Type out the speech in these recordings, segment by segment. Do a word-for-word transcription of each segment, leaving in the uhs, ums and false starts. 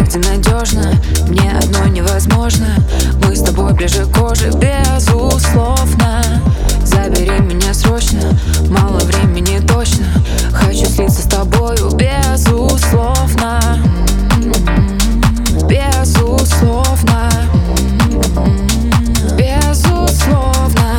где надежно. Мне одной невозможно. Мы с тобой ближе к коже, безусловно. Забери меня срочно, мало времени точно. Хочу слиться с тобою, безусловно. Безусловно. Безусловно.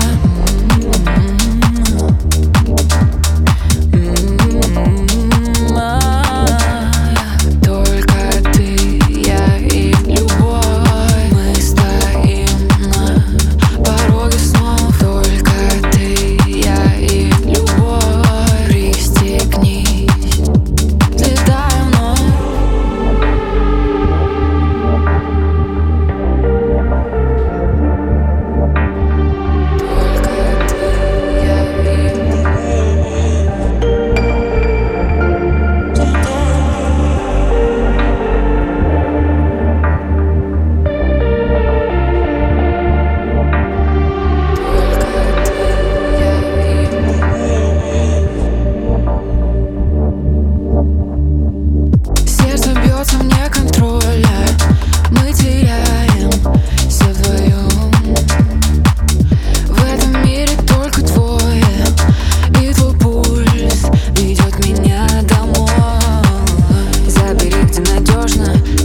Только ты, я и любовь. Мы стоим на пороге снов. Только ты, я и любовь. Пристегнись, взлетаю вновь. Сердце бьется вне контроля. Мы теряемся вдвоем. В этом мире только двое. И твой пульс ведет меня домой. Забери, где надежно.